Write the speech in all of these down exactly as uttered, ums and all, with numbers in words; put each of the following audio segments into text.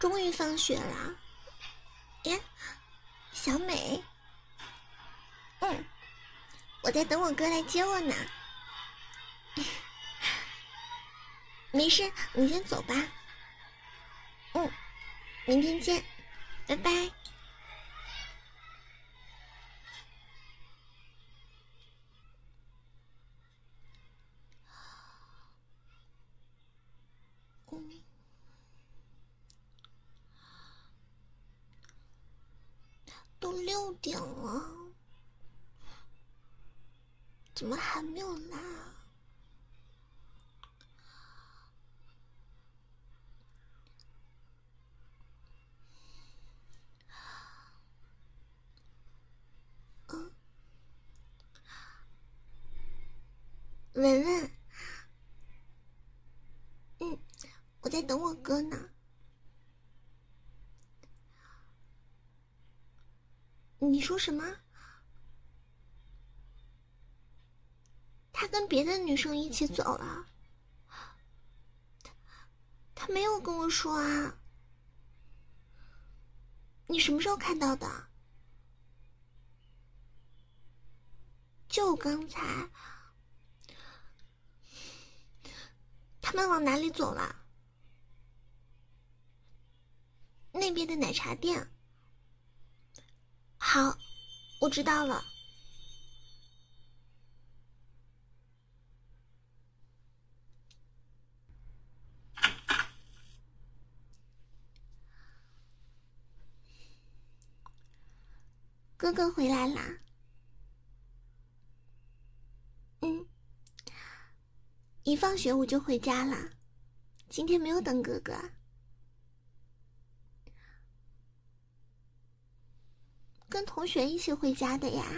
终于放学了。耶，小美，嗯，我在等我哥来接我呢。没事，你先走吧。嗯，明天见，拜拜。嗯，都六点了，怎么还没有来啊？嗯，文文，嗯，我在等我哥呢。你说什么？他跟别的女生一起走了？他他没有跟我说啊。你什么时候看到的？就刚才。他们往哪里走了？那边的奶茶店。好，我知道了。哥哥回来啦。嗯，一放学我就回家了，今天没有等哥哥。跟同学一起回家的呀。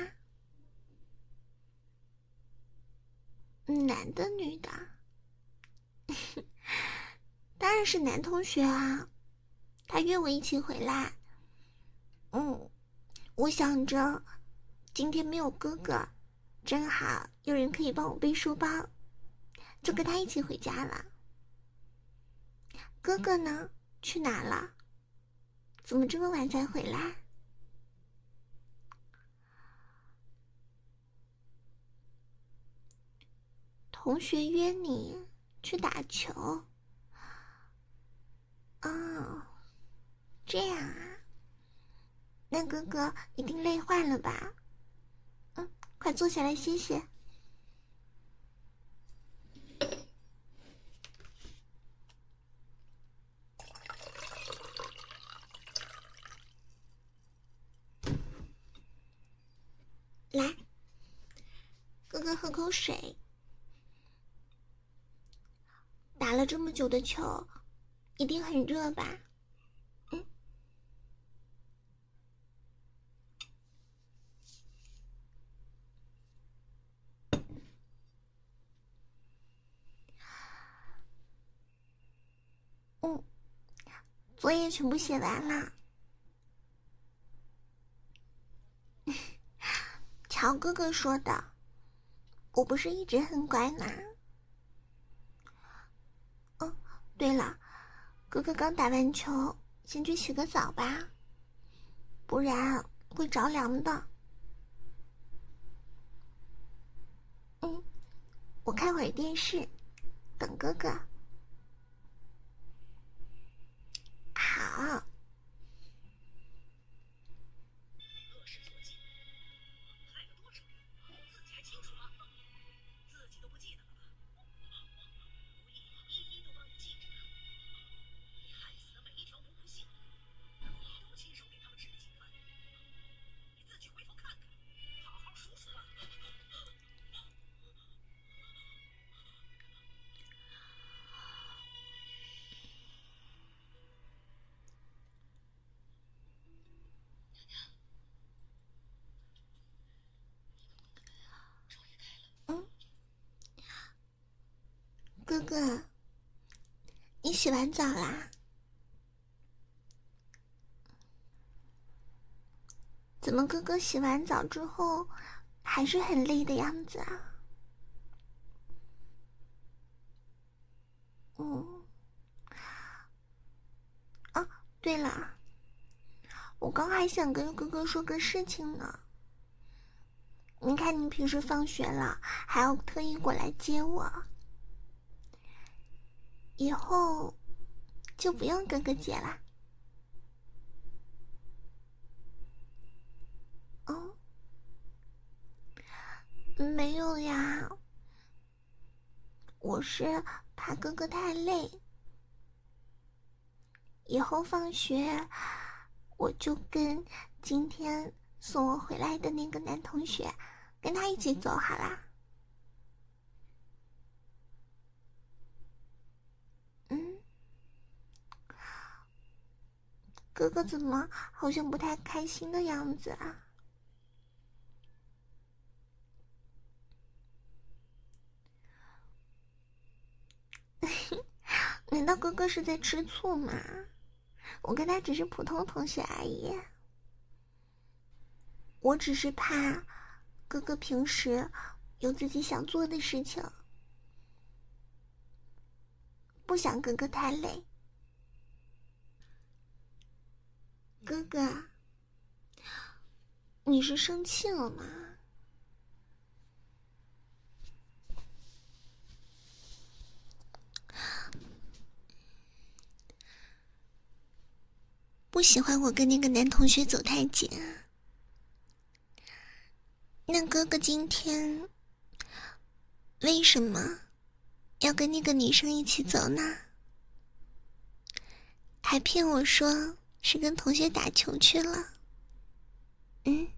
男的女的？当然是男同学啊，他约我一起回来。嗯，我想着今天没有哥哥，正好有人可以帮我背书包，就跟他一起回家了。哥哥呢？去哪了？怎么这么晚才回来？同学约你去打球。哦，这样啊，那哥哥一定累坏了吧？嗯，快坐下来歇歇。来，哥哥喝口水。打了这么久的球，一定很热吧？嗯。嗯，作业全部写完了。乔哥哥说的，我不是一直很乖吗？哦，对了，哥哥刚打完球，先去洗个澡吧，不然会着凉的。嗯，我看会儿电视，等哥哥。好。嗯，哥哥，你洗完澡啦？怎么哥哥洗完澡之后还是很累的样子啊？嗯。 对了，我刚还想跟哥哥说个事情呢。你看你平时放学了还要特意过来接我，以后就不用哥哥接了。哦，没有呀，我是怕哥哥太累，以后放学我就跟今天送我回来的那个男同学跟他一起走好啦。嗯，哥哥怎么好像不太开心的样子啊？难道哥哥是在吃醋吗？我跟他只是普通同学而已。我只是怕哥哥平时有自己想做的事情，不想哥哥太累。哥哥，你是生气了吗？不喜欢我跟那个男同学走太近啊？那哥哥今天为什么要跟那个女生一起走呢？还骗我说是跟同学打球去了。嗯，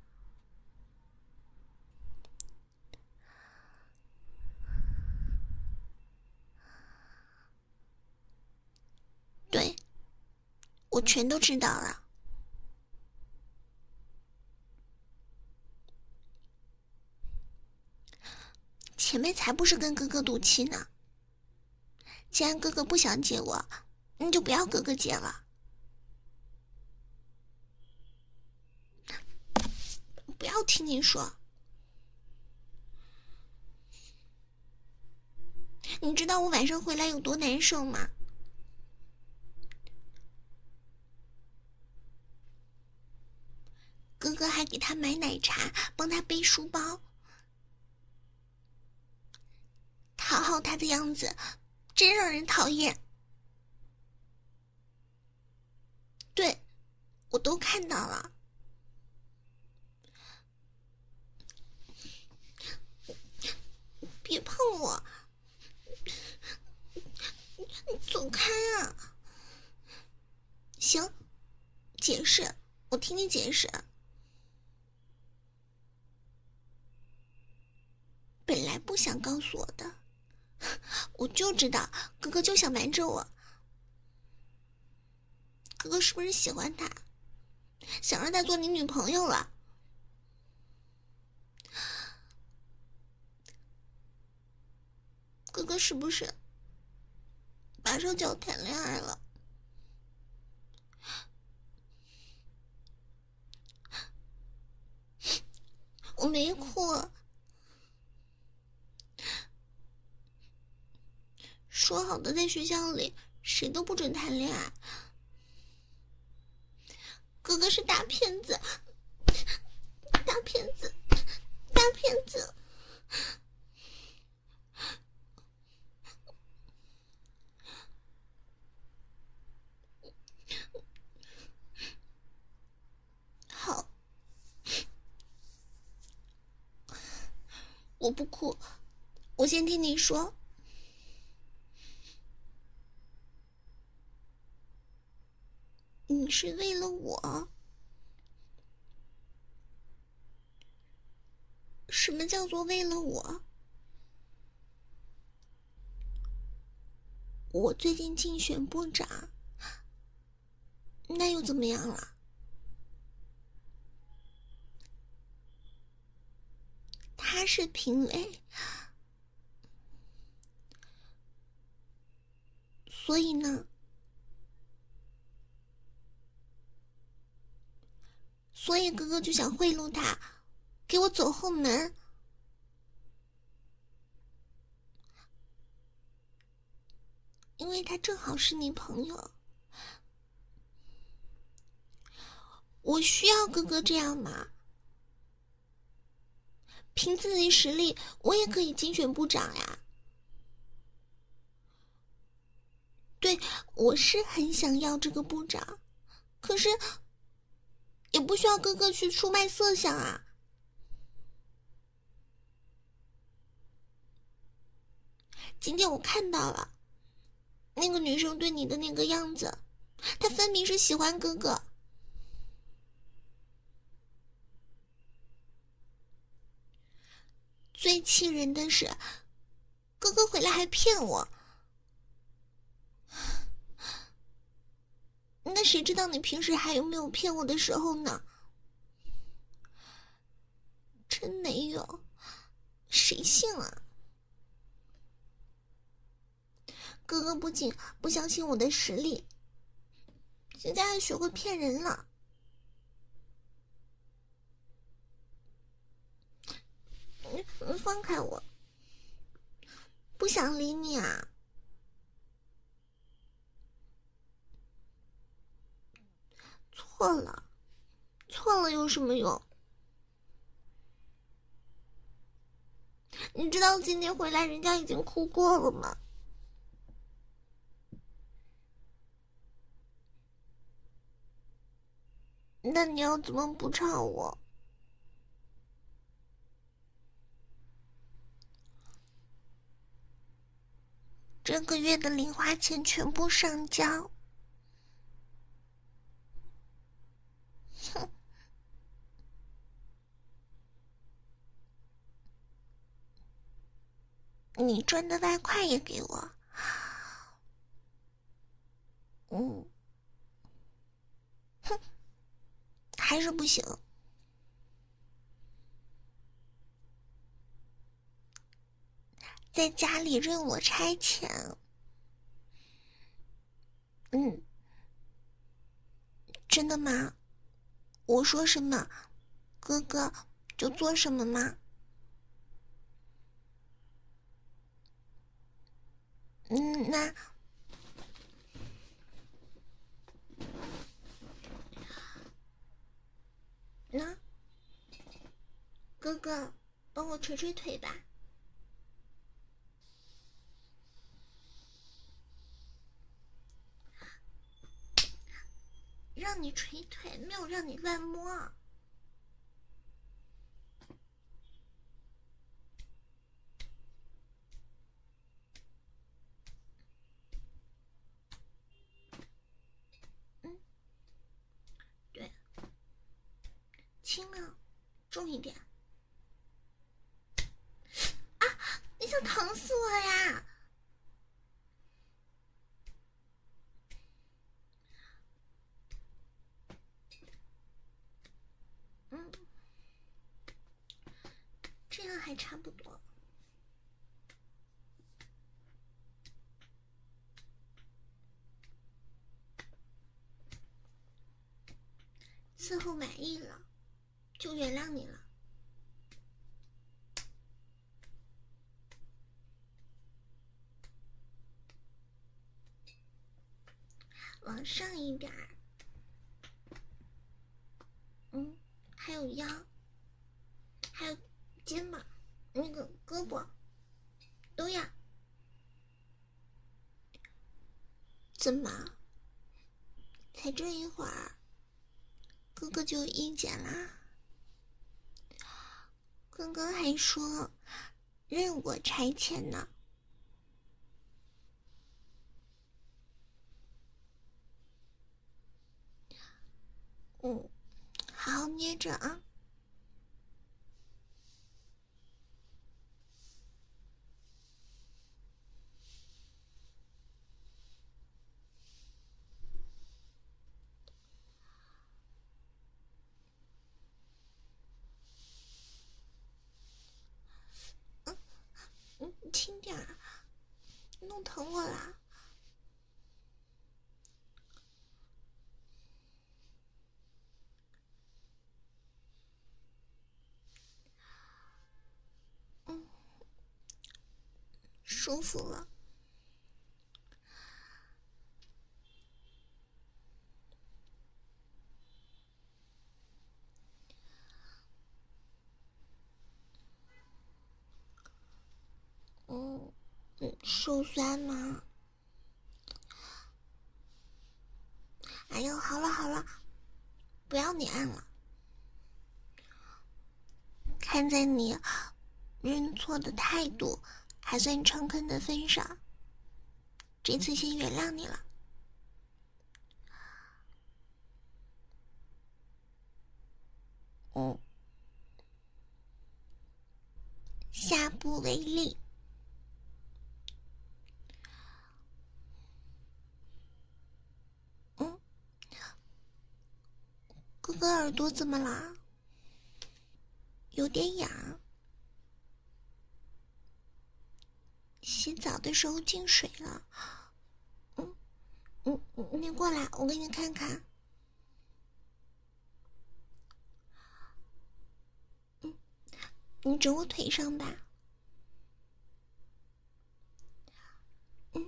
对，我全都知道了。前面才不是跟哥哥赌气呢。既然哥哥不想接我，你就不要哥哥接了。不要听你说。你知道我晚上回来有多难受吗？哥哥还给他买奶茶，帮他背书包，讨好他的样子真让人讨厌。对，我都看到了。别碰我，你走开啊！行，解释，我听你解释。本来不想告诉我的，我就知道哥哥就想瞒着我。哥哥是不是喜欢他，想让他做你女朋友了？哥哥是不是马上就要谈恋爱了？我没哭，说好的在学校里谁都不准谈恋爱。哥哥是大骗子，大骗子，大骗子。好，我不哭，我先听你说。你是为了我？什么叫做为了我？我最近竞选部长，那又怎么样了？他是评委，所以呢？所以哥哥就想贿赂他，给我走后门。因为他正好是你朋友。 我需要哥哥这样吗？凭自己实力，我也可以竞选部长呀。对，我是很想要这个部长，可是也不需要哥哥去出卖色相啊。今天我看到了那个女生对你的那个样子，她分明是喜欢哥哥。最气人的是，哥哥回来还骗我。那谁知道你平时还有没有骗我的时候呢？真没有，谁信啊？哥哥不仅不相信我的实力，现在还学会骗人了。你放开我，不想理你啊。错了，错了有什么用？你知道今天回来人家已经哭过了吗？那你要怎么补偿我？这个月的零花钱全部上交。哼，你赚的外快也给我。嗯，哼，还是不行。在家里任我差遣。嗯，真的吗？我说什么，哥哥就做什么吗？嗯，那那哥哥帮我捶捶腿吧。让你捶腿，没有让你乱摸。嗯，对，轻啊，重一点。啊！你想疼死我呀！嗯，这样还差不多。伺候满意了，就原谅你了。往上一点儿。嗯，还有腰，还有肩膀，那个胳膊都要。怎么？才这一会儿，哥哥就有意见啦？哥哥还说任我差遣呢。嗯，好好捏着啊。嗯嗯，轻点儿，弄疼我啦。嗯，舒服了。 手酸吗？哎呦，好了好了，不要你按了。看在你认错的态度还算诚恳的份上，这次先原谅你了。嗯，下不为例。嗯，哥哥耳朵怎么了？有点痒。洗澡的时候进水了。嗯嗯，你过来，我给你看看。嗯，你枕我腿上吧。嗯。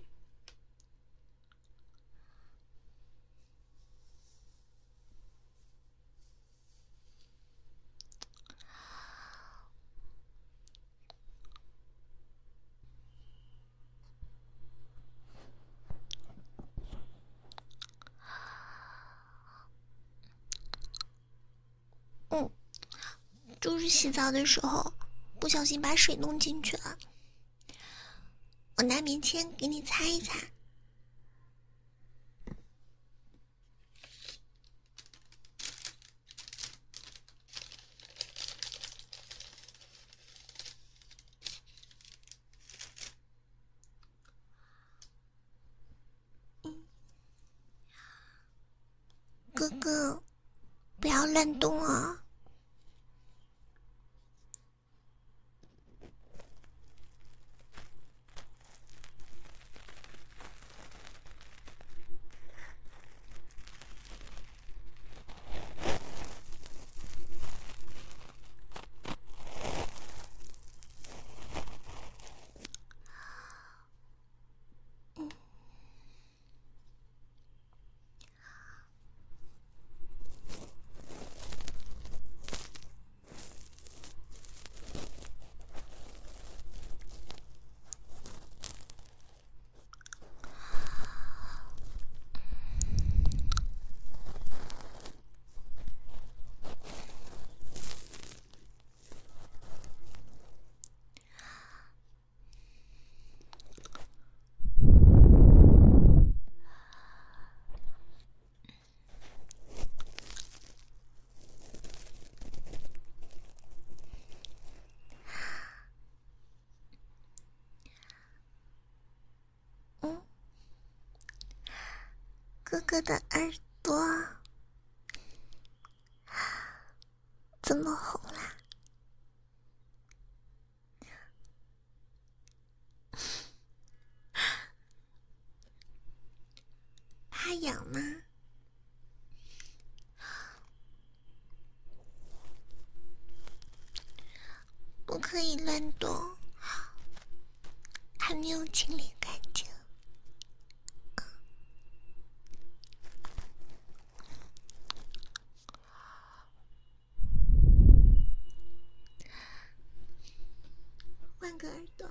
嗯，就是洗澡的时候不小心把水弄进去了，我拿棉签给你擦一擦。嗯，哥哥，不要乱动啊！嗯，嗯，哥哥的耳朵怎么红啦？怕痒吗？不可以乱动，还没有清理干净。换个耳朵。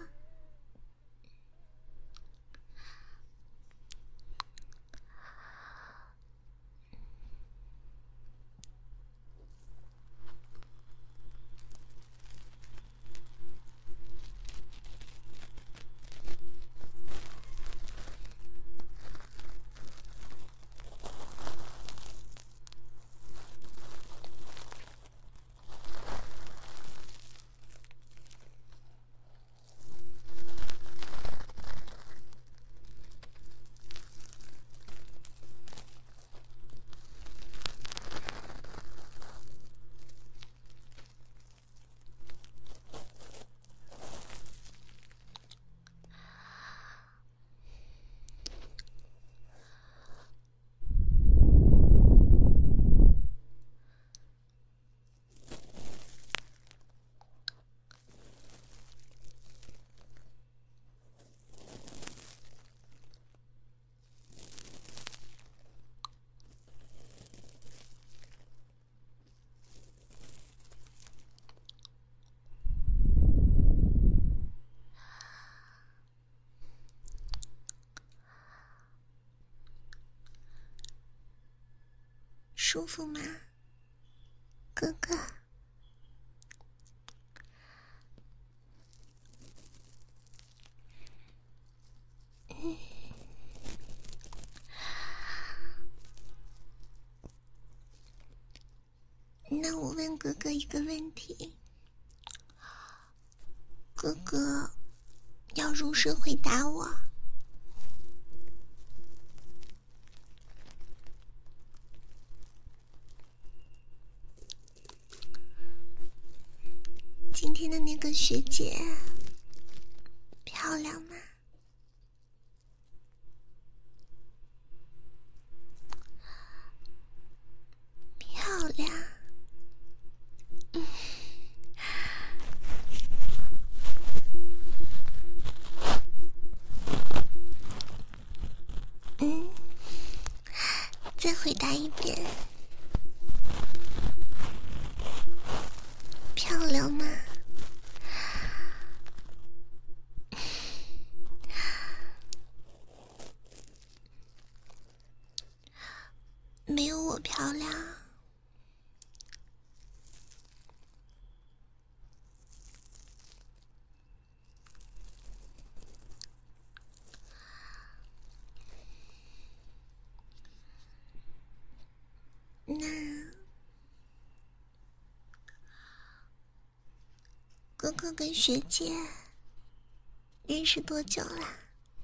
舒服吗，哥哥？嗯。那我问哥哥一个问题，哥哥要如实回答我。今天的那个学姐漂亮吗？漂亮。嗯，再回答一遍，漂亮吗？没有我漂亮。那哥哥跟学姐认识多久啦？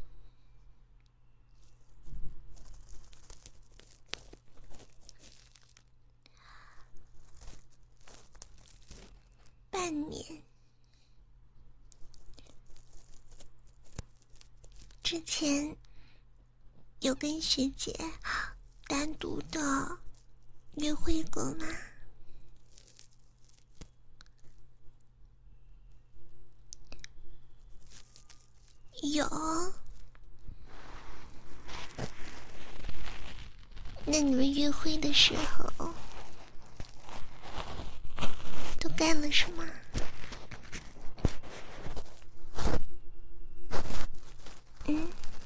半年。之前有跟学姐单独的约会过吗？有。那你们约会的时候都干了什么？嗯，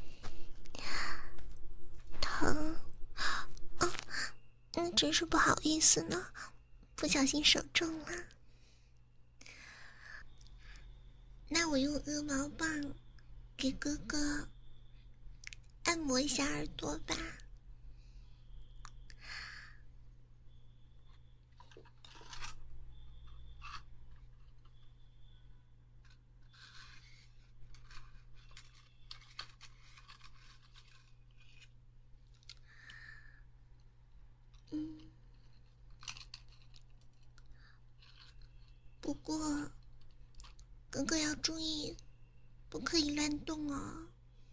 疼。哦，那真是不好意思呢，不小心手重了。那我用鹅毛棒给哥哥按摩一下耳朵吧。嗯，不过哥哥要注意，不可以乱动哦。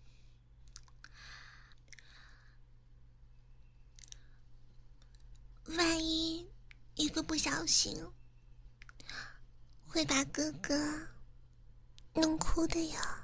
万一一个不小心，会把哥哥弄哭的呀。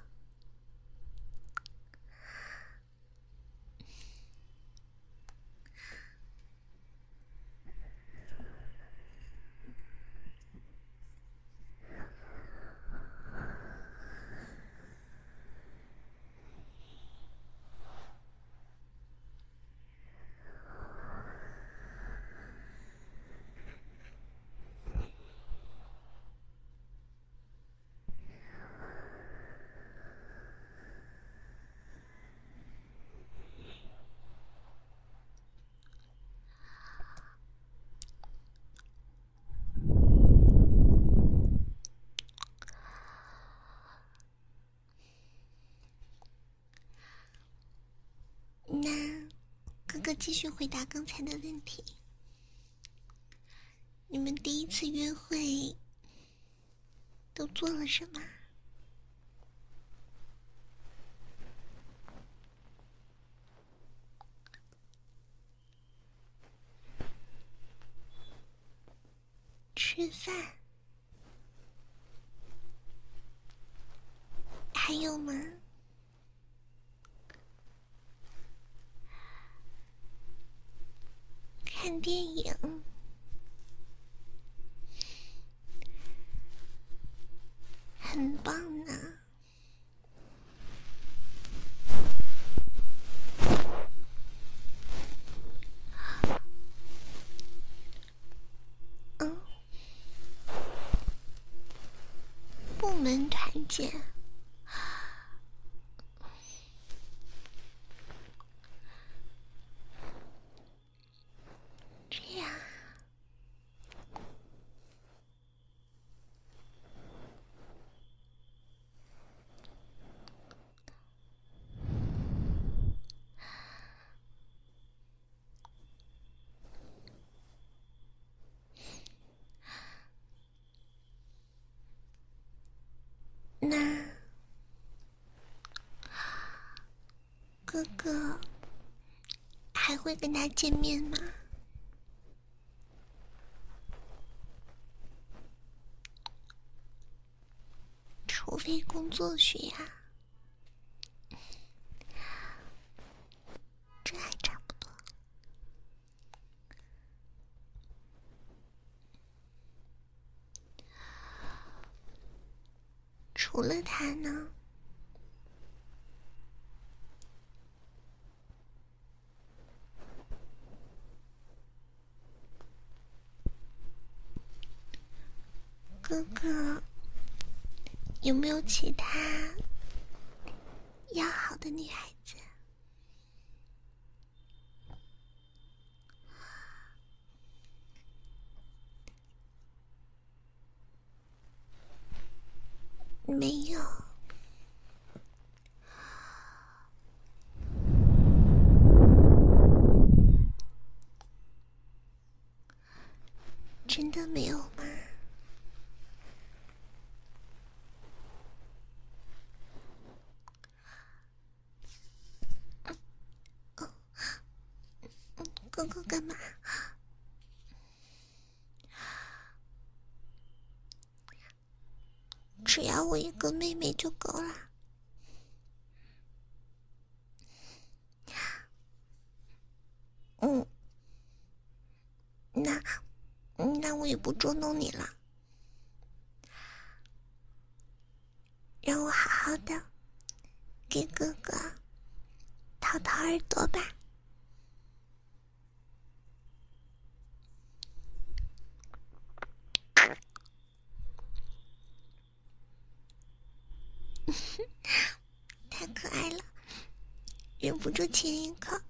那哥哥继续回答刚才的问题。你们第一次约会都做了什么？吃饭。还有吗？看电影。很棒呢。 部门团建。这样。那哥哥还会跟他见面吗？除非工作需要，这还差不多。除了他呢？哥哥有没有其他要好的女孩子？没有。真的没有吗？哥哥干嘛？只要我一个妹妹就够了。嗯，那那我也不捉弄你了，让我好好的给哥哥掏掏耳朵吧。太可爱了，忍不住亲一口。